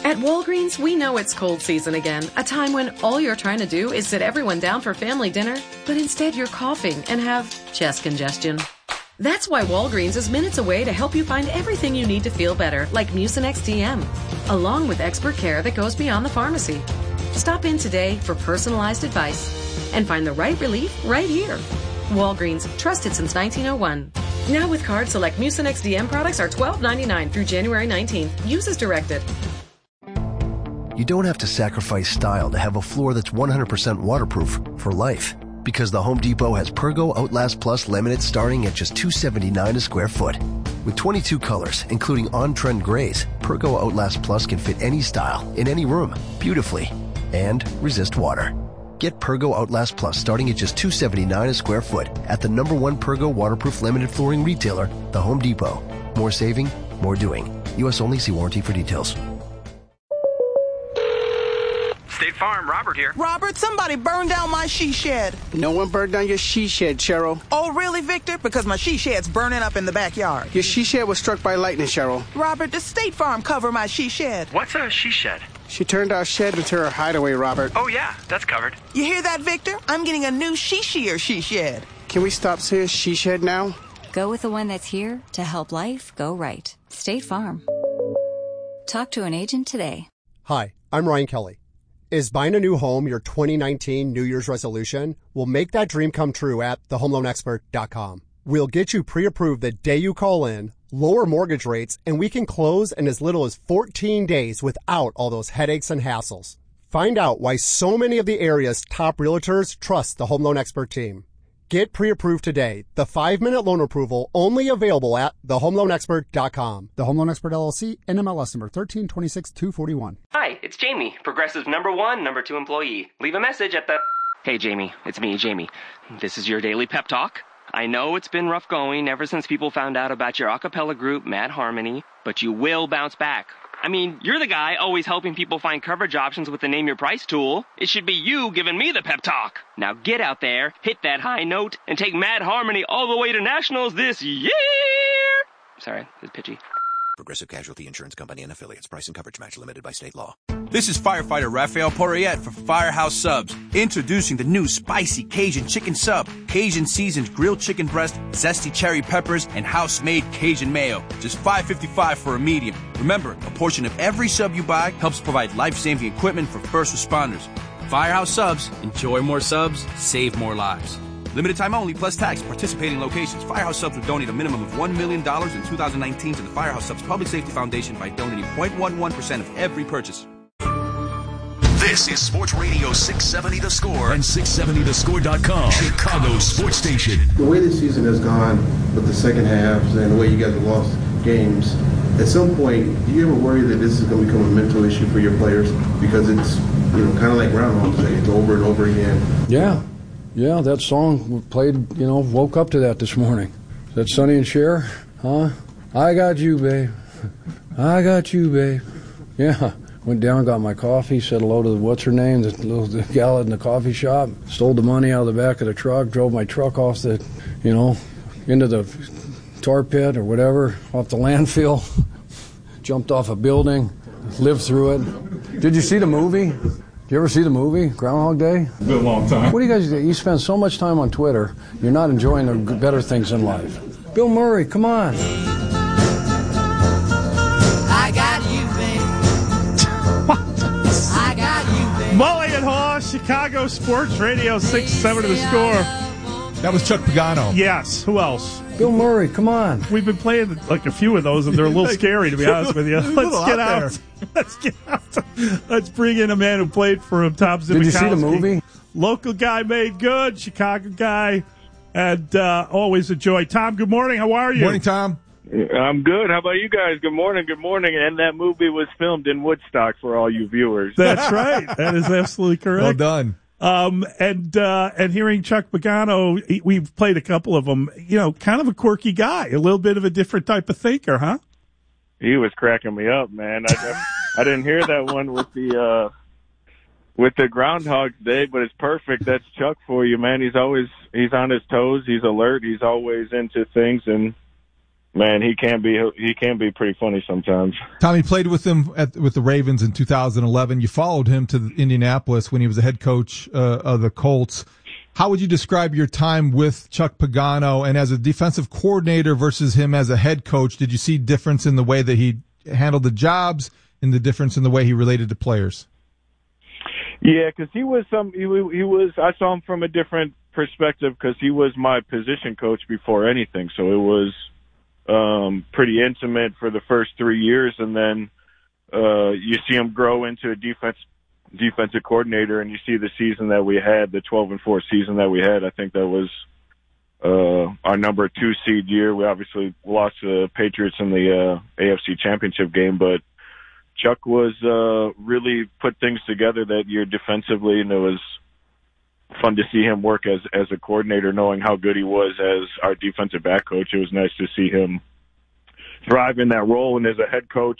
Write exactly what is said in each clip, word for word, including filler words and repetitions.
At Walgreens, we know it's cold season again, a time when all you're trying to do is sit everyone down for family dinner, but instead you're coughing and have chest congestion. That's why Walgreens is minutes away to help you find everything you need to feel better, like Mucinex D M, along with expert care that goes beyond the pharmacy. Stop in today for personalized advice and find the right relief right here. Walgreens, trusted since nineteen oh one. Now with card, select Mucinex D M products are twelve ninety-nine through January nineteenth. Use as directed. You don't have to sacrifice style to have a floor that's one hundred percent waterproof for life. Because the Home Depot has Pergo Outlast Plus laminate starting at just two hundred seventy-nine dollars a square foot. With twenty-two colors, including on-trend grays, Pergo Outlast Plus can fit any style, in any room, beautifully, and resist water. Get Pergo Outlast Plus starting at just two hundred seventy-nine dollars a square foot at the number one Pergo waterproof laminate flooring retailer, the Home Depot. More saving, more doing. U S only. See warranty for details. State Farm, Robert here. Robert, somebody burned down my she shed. No one burned down your she shed, Cheryl. Oh, really, Victor? Because my she shed's burning up in the backyard. Your she shed was struck by lightning, Cheryl. Robert, does State Farm cover my she shed? What's a she shed? She turned our shed into her hideaway, Robert. Oh, yeah, that's covered. You hear that, Victor? I'm getting a new she-sheer she shed. Can we stop saying she shed now? Go with the one that's here to help life go right. State Farm. Talk to an agent today. Hi, I'm Ryan Kelly. Is buying a new home your twenty nineteen New Year's resolution? We'll make that dream come true at the home loan expert dot com. We'll get you pre-approved the day you call in, lower mortgage rates, and we can close in as little as fourteen days without all those headaches and hassles. Find out why so many of the area's top realtors trust the Home Loan Expert team. Get pre-approved today. The five-minute loan approval only available at the home loan expert dot com. The Home Loan Expert L L C, N M L S number thirteen twenty-six two forty-one. Hi, it's Jamie, Progressive's number one, number two employee. Leave a message at the... Hey, Jamie, it's me, Jamie. This is your daily pep talk. I know it's been rough going ever since people found out about your a cappella group, Mad Harmony, but you will bounce back. I mean, you're the guy always helping people find coverage options with the Name Your Price tool. It should be you giving me the pep talk. Now get out there, hit that high note, and take Mad Harmony all the way to nationals this year. Sorry, it's pitchy. Progressive Casualty Insurance Company and Affiliates. Price and coverage match limited by state law. This is firefighter Rafael Porriette for Firehouse Subs. Introducing the new spicy Cajun chicken sub. Cajun seasoned grilled chicken breast, zesty cherry peppers, and house-made Cajun mayo. Just five fifty-five for a medium. Remember, a portion of every sub you buy helps provide life-saving equipment for first responders. Firehouse Subs. Enjoy more subs. Save more lives. Limited time only, plus tax. Participating locations. Firehouse Subs will donate a minimum of one million dollars in two thousand nineteen to the Firehouse Subs Public Safety Foundation by donating zero point one one percent of every purchase. This is Sports Radio six seventy The Score and six seventy the score dot com, Chicago's sports station. The way the season has gone with the second halves and the way you guys have lost games, at some point, do you ever worry that this is going to become a mental issue for your players? Because it's, you know, kind of like Groundhog Day. It's over and over again. Yeah. Yeah, that song we played, you know, woke up to that this morning. Is that Sonny and Cher? Huh? I got you, babe. I got you, babe. Yeah. Went down, got my coffee, said hello to the, what's her name, the little the gal in the coffee shop, stole the money out of the back of the truck, drove my truck off the, you know, into the tar pit or whatever, off the landfill, jumped off a building, lived through it. Did you see the movie? Did you ever see the movie, Groundhog Day? It's been a long time. What do you guys do? You spend so much time on Twitter, you're not enjoying the better things in life. Bill Murray, come on. I got you, babe. I got you, babe. Mully and Haw, Chicago Sports Radio six seventy The Score. That was Chuck Pagano. Yes. Who else? Bill Murray, come on. We've been playing like a few of those, and they're a little scary, to be honest with you. Let's get out. out. Let's get out. Let's bring in a man who played for him, Tom Zimikowski. Did you see the movie? Local guy made good, Chicago guy, and uh, always a joy. Tom, good morning. How are you? Morning, Tom. I'm good. How about you guys? Good morning. Good morning. And that movie was filmed in Woodstock for all you viewers. That's right. That is absolutely correct. Well done. Um, and, uh, and hearing Chuck Pagano, he, we've played a couple of them, you know, kind of a quirky guy, a little bit of a different type of thinker, huh? He was cracking me up, man. I, I didn't hear that one with the, uh, with the Groundhog Day, but it's perfect. That's Chuck for you, man. He's always, he's on his toes. He's alert. He's always into things. And Man, he can be he can be pretty funny sometimes. Tommy played with him at, with the Ravens in two thousand eleven. You followed him to Indianapolis when he was the head coach uh, of the Colts. How would you describe your time with Chuck Pagano? And as a defensive coordinator versus him as a head coach, did you see difference in the way that he handled the jobs and the difference in the way he related to players? Yeah, because he was some he, he was I saw him from a different perspective because he was my position coach before anything, so it was um, pretty intimate for the first three years, and then uh, you see him grow into a defense defensive coordinator, and you see the season that we had, the twelve and four season that we had. I think that was uh, our number two seed year. We obviously lost to the Patriots in the uh, A F C Championship game, but Chuck was uh, really put things together that year defensively, and it was fun to see him work as as a coordinator, knowing how good he was as our defensive back coach. It was nice to see him thrive in that role. And as a head coach,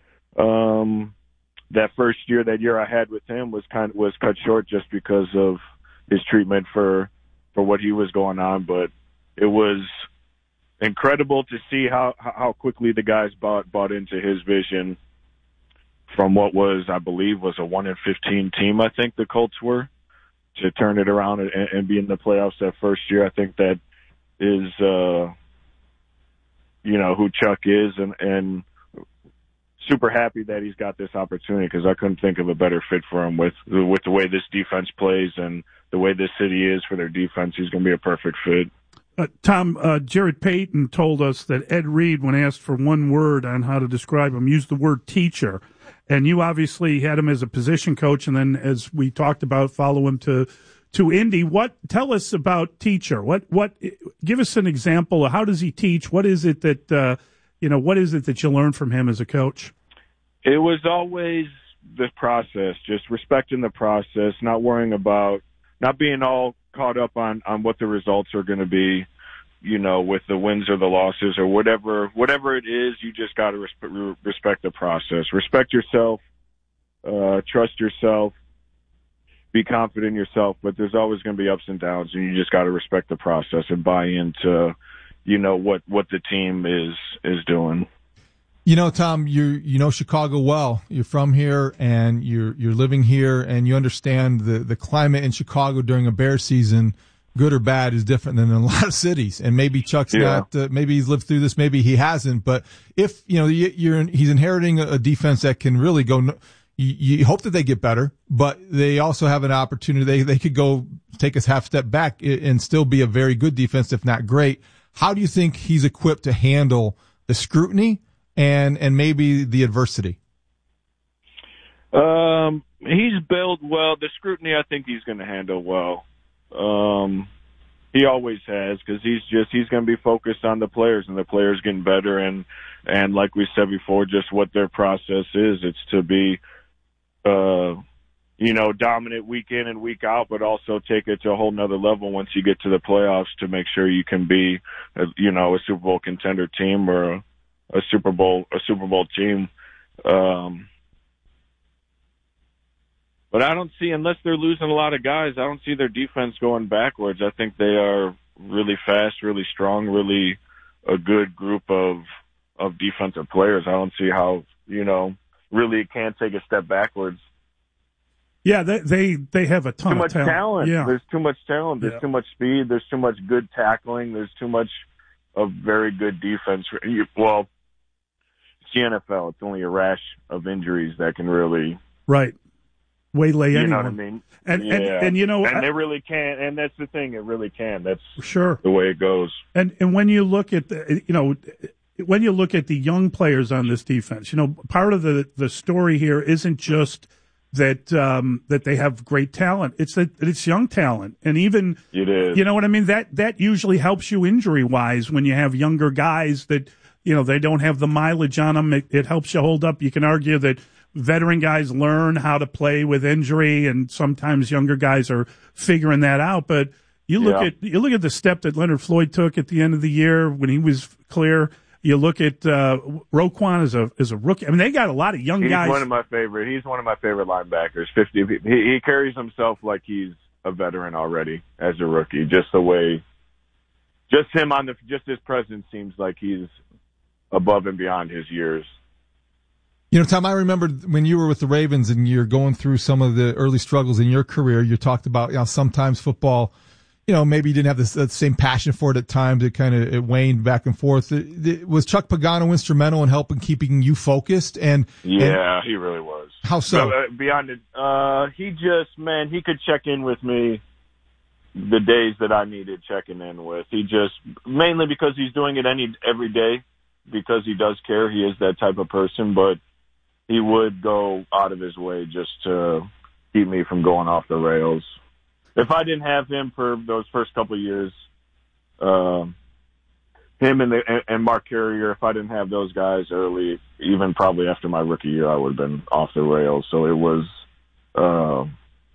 um, that first year, that year I had with him was kind of was cut short just because of his treatment for for what he was going on. But it was incredible to see how how quickly the guys bought bought into his vision. From what was, I believe, was a one in fifteen team, I think the Colts were, to turn it around and, and be in the playoffs that first year. I think that is, uh, you know, who Chuck is, and, and super happy that he's got this opportunity because I couldn't think of a better fit for him with with the way this defense plays and the way this city is for their defense. He's going to be a perfect fit. Uh, Tom, uh, Jared Payton told us that Ed Reed, when asked for one word on how to describe him, used the word teacher. And you obviously had him as a position coach, and then, as we talked about, follow him to to Indy. What tell us about teacher? What what? Give us an example. How does he teach? What is it that uh, you know? What is it that you learned from him as a coach? It was always the process, just respecting the process, not worrying about, not being all caught up on on what the results are going to be. You know, with the wins or the losses or whatever, whatever it is, you just got to resp- respect the process. Respect yourself, uh, trust yourself, be confident in yourself. But there's always going to be ups and downs, and you just got to respect the process and buy into, you know, what what the team is is doing. You know, Tom, you you know Chicago well. You're from here, and you're you're living here, and you understand the the climate in Chicago during a Bear season, good or bad, is different than in a lot of cities. And maybe Chuck's yeah. not, uh, maybe he's lived through this, maybe he hasn't. But if, you know, you're, he's inheriting a defense that can really go, you, you hope that they get better, but they also have an opportunity. They, they could go take a half step back and still be a very good defense, if not great. How do you think he's equipped to handle the scrutiny and, and maybe the adversity? Um, he's built well. The scrutiny, I think he's going to handle well. Um, he always has, because he's just, he's going to be focused on the players and the players getting better. And, and like we said before, just what their process is. It's to be, uh, you know, dominant week in and week out, but also take it to a whole nother level once you get to the playoffs to make sure you can be, a, you know, a Super Bowl contender team or a, a Super Bowl, a Super Bowl team. Um, But I don't see, unless they're losing a lot of guys, I don't see their defense going backwards. I think they are really fast, really strong, really a good group of of defensive players. I don't see how, you know, really can't take a step backwards. Yeah, they they, they have a ton too much of talent. talent. Yeah. There's too much talent. There's Yeah. too much speed. There's too much good tackling. There's too much of very good defense. Well, it's the N F L. It's only a rash of injuries that can really right. waylay you anyone. know what I mean? And, yeah. and and you know, and I, they really can. And that's the thing; it really can. That's sure the way it goes. And and when you look at the, you know, when you look at the young players on this defense, you know, part of the the story here isn't just that um, that they have great talent. It's that it's young talent, and even it is. You know what I mean? That that usually helps you injury wise when you have younger guys that, you know, they don't have the mileage on them. It, it helps you hold up. You can argue that veteran guys learn how to play with injury, and sometimes younger guys are figuring that out. But you look Yeah. at you look at the step that Leonard Floyd took at the end of the year when he was clear. You look at uh, Roquan as a as a rookie. I mean, they got a lot of young He's guys. one of my favorite. He's one of my favorite linebackers. Fifty. He, he carries himself like he's a veteran already as a rookie. Just the way, just him on the, just his presence seems like he's above and beyond his years. You know, Tom, I remember when you were with the Ravens and you're going through some of the early struggles in your career, you talked about, you know, sometimes football, you know, maybe you didn't have the, the same passion for it at times. It kind of it waned back and forth. It, it, was Chuck Pagano instrumental in helping keeping you focused? And Yeah, and he really was. How so? But, uh, beyond it, uh, he just, man, he could check in with me the days that I needed checking in with. He just, mainly because he's doing it any every day, because he does care. He is that type of person, but he would go out of his way just to keep me from going off the rails. If I didn't have him for those first couple of years, uh, him and, the, and Mark Carrier, if I didn't have those guys early, even probably after my rookie year, I would have been off the rails. So it was, uh,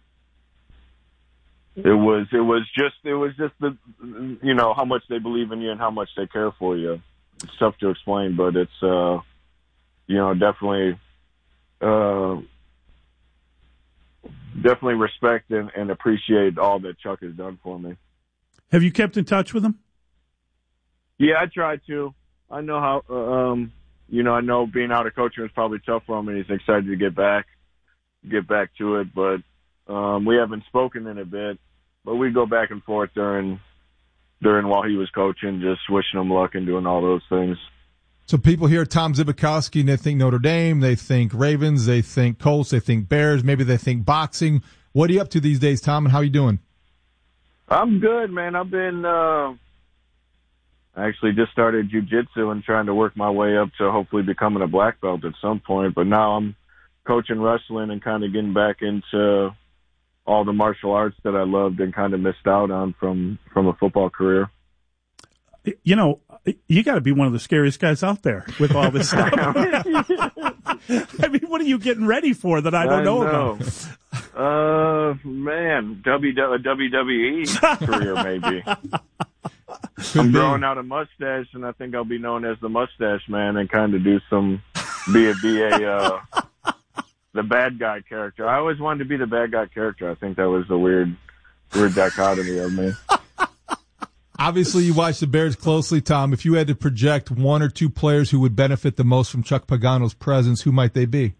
it was, it was just, it was just the, you know, how much they believe in you and how much they care for you. It's tough to explain, but it's, uh, you know, definitely, uh, definitely respect and, and appreciate all that Chuck has done for me. Have you kept in touch with him? Yeah, I tried to. I know how, um, you know, I know being out of coaching was probably tough for him, and he's excited to get back, get back to it. But um, we haven't spoken in a bit. But we go back and forth during, during while he was coaching, just wishing him luck and doing all those things. So people hear Tom Zbikowski and they think Notre Dame, they think Ravens, they think Colts, they think Bears, maybe they think boxing. What are you up to these days, Tom, and how are you doing? I'm good, man. I've been uh, I actually just started jiu-jitsu and trying to work my way up to hopefully becoming a black belt at some point. But now I'm coaching wrestling and kind of getting back into all the martial arts that I loved and kind of missed out on from, from a football career. You know, you got to be one of the scariest guys out there with all this stuff. I mean, what are you getting ready for that I don't I know, know Uh, about? man, W W E career maybe. I'm growing out a mustache, and I think I'll be known as the Mustache Man and kind of do some, be a, be a, uh, the bad guy character. I always wanted to be the bad guy character. I think that was the weird, weird dichotomy of me. Obviously, you watch the Bears closely, Tom. If you had to project one or two players who would benefit the most from Chuck Pagano's presence, who might they be?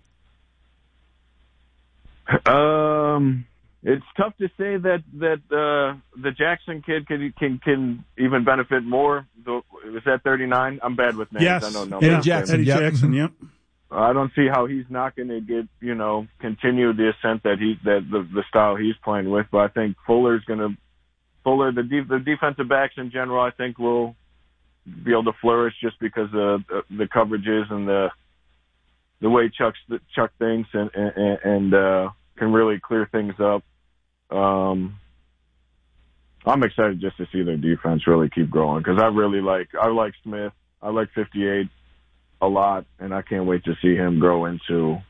Um, it's tough to say that that uh, the Jackson kid can can can even benefit more. Was that thirty-nine? I'm bad with names. Yes, I don't know. Eddie Jackson. Eddie yep. Jackson. Yep. I don't see how he's not going to get, you know, continue the ascent that he that the, the style he's playing with. But I think Fuller's going to. Fuller, the, de- the defensive backs in general, I think will be able to flourish just because of uh, the coverages and the the way Chuck's, Chuck thinks and and, and uh, can really clear things up. Um, I'm excited just to see their defense really keep growing because I really like I like Smith, I like fifty-eight a lot, and I can't wait to see him grow into.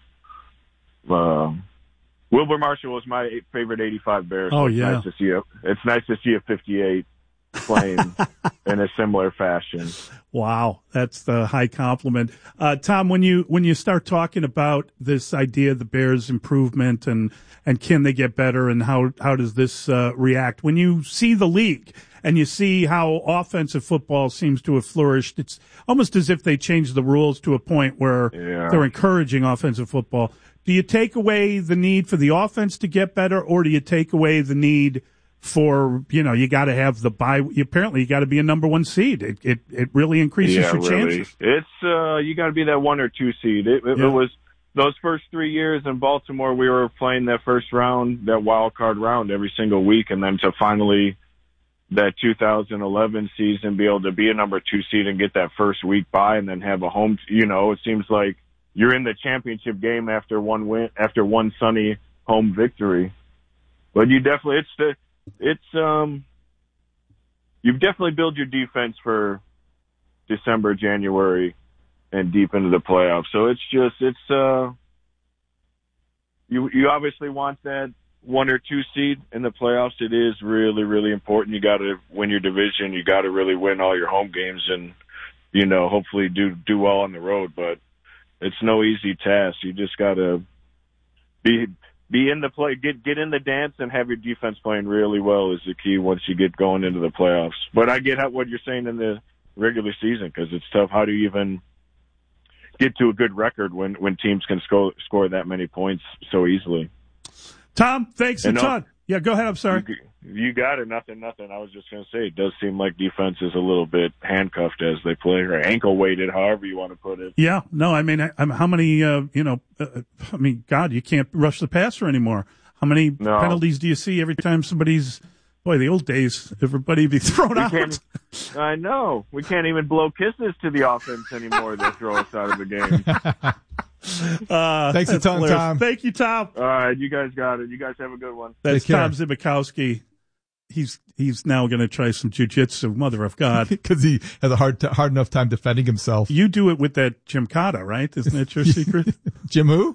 Uh, Wilbur Marshall was my favorite eighty-five Bear. Oh, it's yeah. Nice to see a, it's nice to see a fifty-eight playing in a similar fashion. Wow, that's the high compliment. Uh, Tom, when you when you start talking about this idea of the Bears' improvement and, and can they get better and how, how does this uh, react, when you see the league and you see how offensive football seems to have flourished, it's almost as if they changed the rules to a point where yeah. they're encouraging offensive football. Do you take away the need for the offense to get better, or do you take away the need for, you know, you got to have the bye? Apparently, you got to be a number one seed. It it, it really increases yeah, your really. chances. It's uh, you got to be that one or two seed. It, it, Yeah. it was those first three years in Baltimore. We were playing that first round, that wild card round, every single week, and then to finally that two thousand eleven season be able to be a number two seed and get that first week bye, and then have a home. You know, it seems like you're in the championship game after one win, after one sunny home victory. But you definitely, it's the, it's, um, you've definitely built your defense for December, January, and deep into the playoffs. So it's just, it's, uh, you, you obviously want that one or two seed in the playoffs. It is really, really important. You got to win your division. You got to really win all your home games and, you know, hopefully do, do well on the road. But it's no easy task. You just got to be be in the play, get get in the dance, and have your defense playing really well is the key once you get going into the playoffs. But I get how, what you're saying in the regular season because it's tough. How do you even get to a good record when, when teams can score score that many points so easily. Tom, thanks a And, uh, ton. Yeah, go ahead. I'm sorry. You, you got it. Nothing, nothing. I was just going to say, it does seem like defense is a little bit handcuffed as they play, or ankle weighted, however you want to put it. Yeah, no, I mean, I, I'm, how many, uh, you know, uh, I mean, God, you can't rush the passer anymore. How many No. penalties do you see every time somebody's, boy, the old days, everybody be thrown We out. can't- I know. We can't even blow kisses to the offense anymore. They throw us out of the game. Uh, Thanks a that's ton, hilarious. Tom. Thank you, Tom. All right, you guys got it. You guys have a good one. That's Take care. Tom Zibikowski. He's he's now going to try some jujitsu. Mother of God, because he has a hard t- hard enough time defending himself. you do it with that Gymkata, right? Isn't that your secret? Jim who?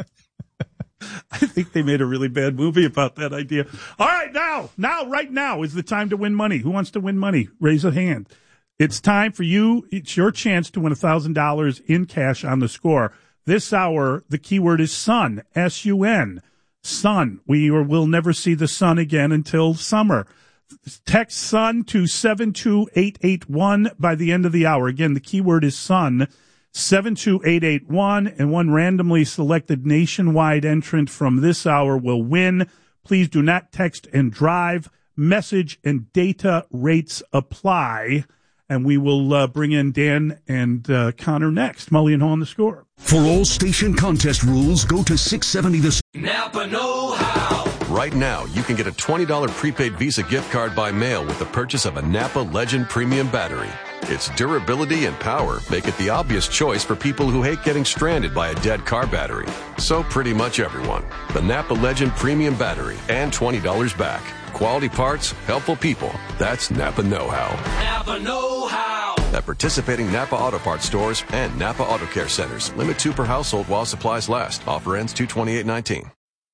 I think they made a really bad movie about that idea. All right, now, now, right now is the time to win money. Who wants to win money? Raise a hand. It's time for you. It's your chance to win one thousand dollars in cash on the Score. This hour, the keyword is sun, S U N, sun. We will never see the sun again until summer. Text sun to seven two eight eight one by the end of the hour. Again, the keyword is sun, seven two eight eight one, and one randomly selected nationwide entrant from this hour will win. Please do not text and drive. Message and data rates apply. And we will uh, bring in Dan and uh, Connor next. Mully and Ho on the Score. For all station contest rules, go to six seventy the Napa know-how. Right now, you can get a twenty dollars prepaid Visa gift card by mail with the purchase of a Napa Legend Premium battery. Its durability and power make it the obvious choice for people who hate getting stranded by a dead car battery. So pretty much everyone. The Napa Legend Premium battery and twenty dollars back. Quality parts, helpful people. That's Napa know-how. Napa know-how. At participating Napa Auto Parts stores and Napa Auto Care centers. Limit two per household while supplies last. Offer ends two twenty-eight nineteen.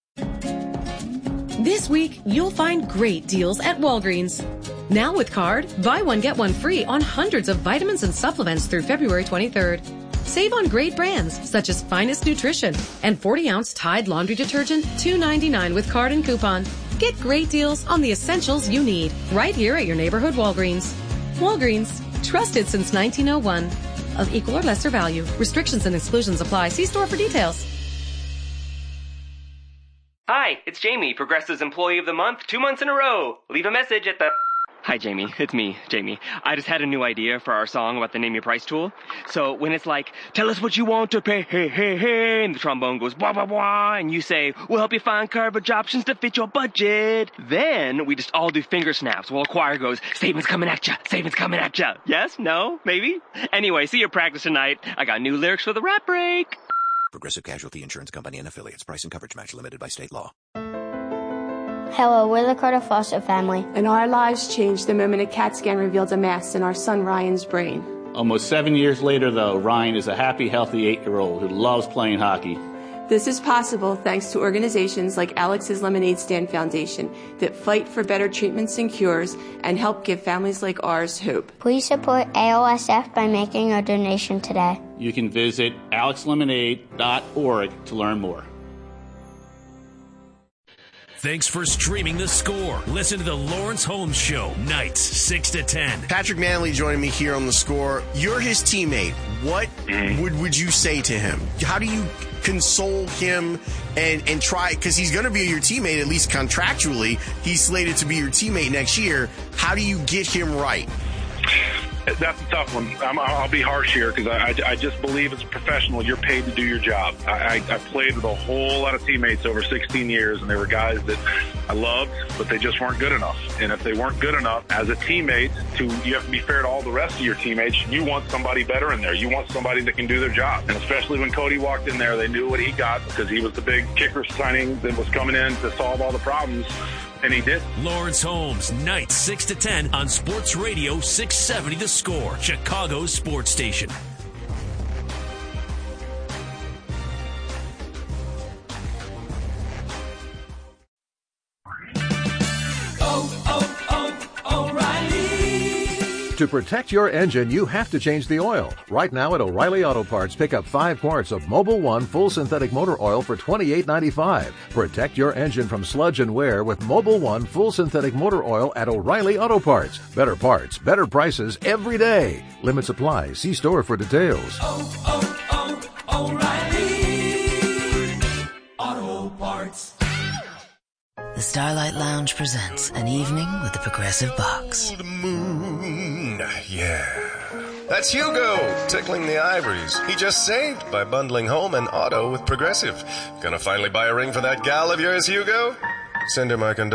This week, you'll find great deals at Walgreens. Now with card, buy one, get one free on hundreds of vitamins and supplements through February twenty-third. Save on great brands such as Finest Nutrition and forty ounce Tide laundry detergent, two ninety-nine with card and coupon. Get great deals on the essentials you need right here at your neighborhood Walgreens. Walgreens, trusted since nineteen oh one. Of equal or lesser value. Restrictions and exclusions apply. See store for details. Hi, it's Jamie, Progressive's Employee of the Month, two months in a row. Leave a message at the... Hi, Jamie. It's me, Jamie. I just had a new idea for our song about the Name Your Price tool. So when it's like, tell us what you want to pay, hey, hey, hey, and the trombone goes, blah, blah, blah, and you say, we'll help you find coverage options to fit your budget. Then we just all do finger snaps while a choir goes, statements coming at ya, statements coming at ya. Yes? No? Maybe? Anyway, see you practice tonight. I got new lyrics for the rap break. Progressive Casualty Insurance Company and Affiliates. Price and coverage match limited by state law. Hello, we're the Carter Foster family. And our lives changed the moment a CAT scan revealed a mass in our son Ryan's brain. Almost seven years later, though, Ryan is a happy, healthy eight-year-old who loves playing hockey. This is possible thanks to organizations like Alex's Lemonade Stand Foundation that fight for better treatments and cures and help give families like ours hope. Please support A O S F by making a donation today. You can visit alex lemonade dot org to learn more. Thanks for streaming The Score. Listen to the Lawrence Holmes Show, nights six to ten. Patrick Manley joining me here on The Score. You're his teammate. What would, would you say to him? How do you console him and, and try, because he's going to be your teammate, at least contractually. He's slated to be your teammate next year. How do you get him right? That's a tough one. I'm, I'll be harsh here because I, I, I just believe as a professional, you're paid to do your job. I, I, I played with a whole lot of teammates over sixteen years, and they were guys that I loved, but they just weren't good enough. And if they weren't good enough as a teammate, to you have to be fair to all the rest of your teammates. You want somebody better in there. You want somebody that can do their job. And especially when Cody walked in there, they knew what he got because he was the big kicker signing that was coming in to solve all the problems. And he did. Lawrence Holmes, nights six to ten on Sports Radio six seventy The Score, Chicago's sports station. To protect your engine, you have to change the oil. Right now at O'Reilly Auto Parts, pick up five quarts of Mobil One full synthetic motor oil for twenty-eight ninety-five. Protect your engine from sludge and wear with Mobil One full synthetic motor oil at O'Reilly Auto Parts. Better parts, better prices every day. Limit supply. See store for details. Oh, oh, Sports. The Starlight Lounge presents An Evening with the Progressive Box. Old moon, yeah. That's Hugo, tickling the ivories. He just saved by bundling home and auto with Progressive. Gonna finally buy a ring for that gal of yours, Hugo? Send her my condolences.